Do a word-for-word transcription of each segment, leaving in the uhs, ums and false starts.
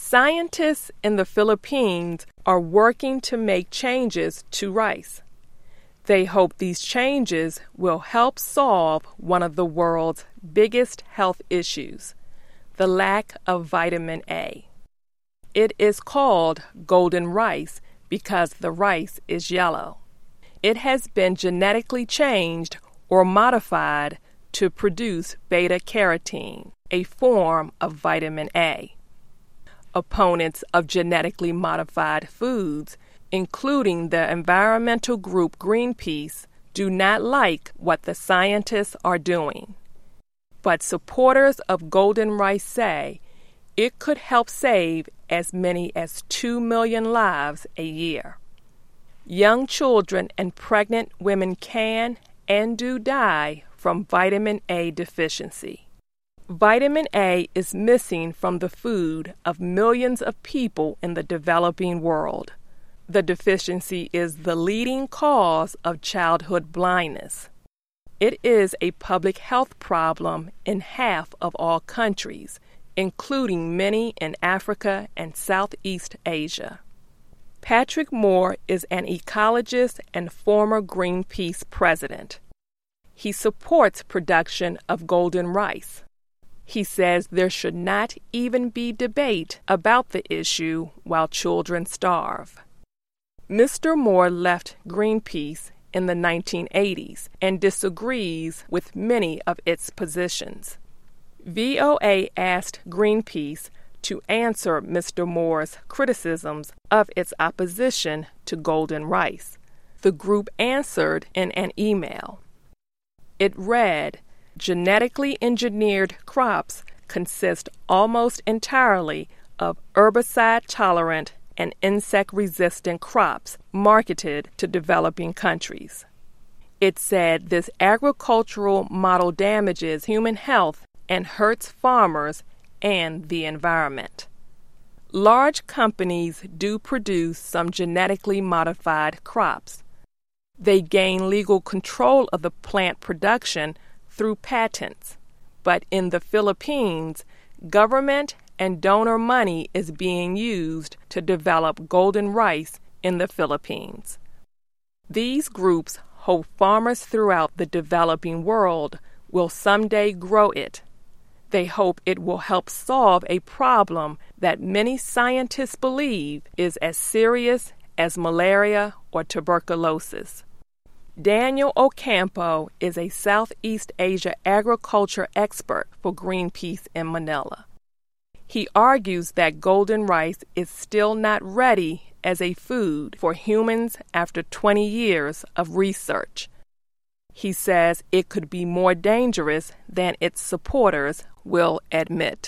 Scientists in the Philippines are working to make changes to rice. They hope these changes will help solve one of the world's biggest health issues, the lack of vitamin A. It is called golden rice because the rice is yellow. It has been genetically changed or modified to produce beta-carotene, a form of vitamin A. Opponents of genetically modified foods, including the environmental group Greenpeace, do not like what the scientists are doing. But supporters of golden rice say it could help save as many as two million lives a year. Young children and pregnant women can and do die from vitamin A deficiency. Vitamin A is missing from the food of millions of people in the developing world. The deficiency is the leading cause of childhood blindness. It is a public health problem in half of all countries, including many in Africa and Southeast Asia. Patrick Moore is an ecologist and former Greenpeace president. He supports production of golden rice. He says there should not even be debate about the issue while children starve. Mister Moore left Greenpeace in the nineteen eighties and disagrees with many of its positions. V O A asked Greenpeace to answer Mister Moore's criticisms of its opposition to golden rice. The group answered in an email. It read, "Genetically engineered crops consist almost entirely of herbicide-tolerant and insect-resistant crops marketed to developing countries." It said this agricultural model damages human health and hurts farmers and the environment. Large companies do produce some genetically modified crops. They gain legal control of the plant production through patents, but in the Philippines, government and donor money is being used to develop golden rice in the Philippines. These groups hope farmers throughout the developing world will someday grow it. They hope it will help solve a problem that many scientists believe is as serious as malaria or tuberculosis. Daniel Ocampo is a Southeast Asia agriculture expert for Greenpeace in Manila. He argues that golden rice is still not ready as a food for humans after twenty years of research. He says it could be more dangerous than its supporters will admit.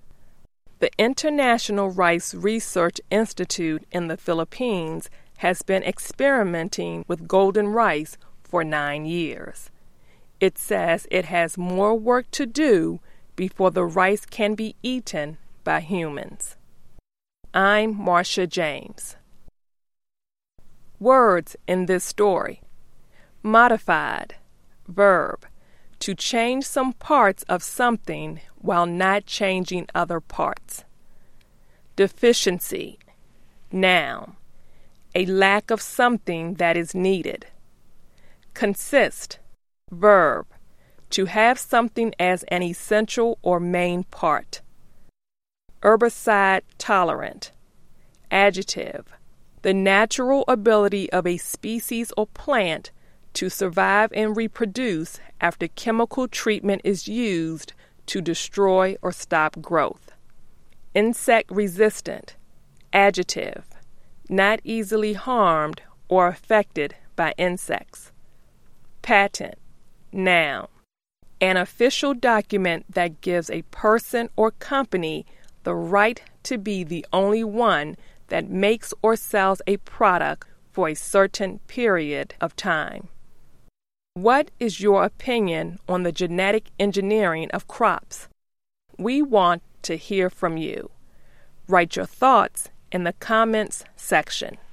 The International Rice Research Institute in the Philippines has been experimenting with golden rice for nine years. It says it has more work to do before the rice can be eaten by humans. I'm Marcia James. Words in this story. Modified, verb, to change some parts of something while not changing other parts. Deficiency, noun, a lack of something that is needed. Consist, verb, to have something as an essential or main part. Herbicide tolerant, adjective, the natural ability of a species or plant to survive and reproduce after chemical treatment is used to destroy or stop growth. Insect resistant, adjective, not easily harmed or affected by insects. Patent, noun, an official document that gives a person or company the right to be the only one that makes or sells a product for a certain period of time. What is your opinion on the genetic engineering of crops? We want to hear from you. Write your thoughts in the comments section.